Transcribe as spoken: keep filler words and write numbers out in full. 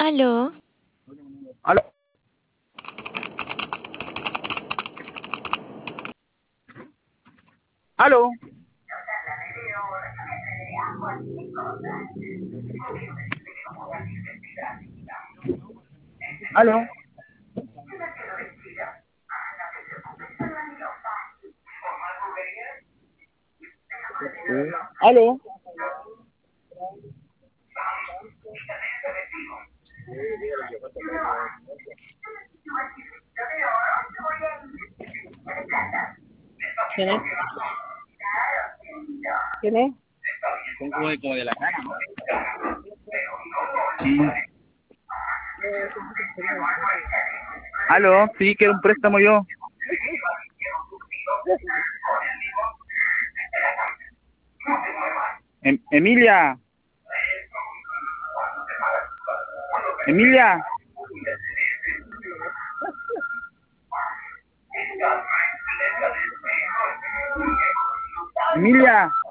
Aló, Aló, aló, aló, aló. ¿Quién es? ¿Quién es? Como de, como de la cara, ¿no? Sí. Aló, sí, quiero un préstamo yo. Em- Emilia, Emilia, Emilia.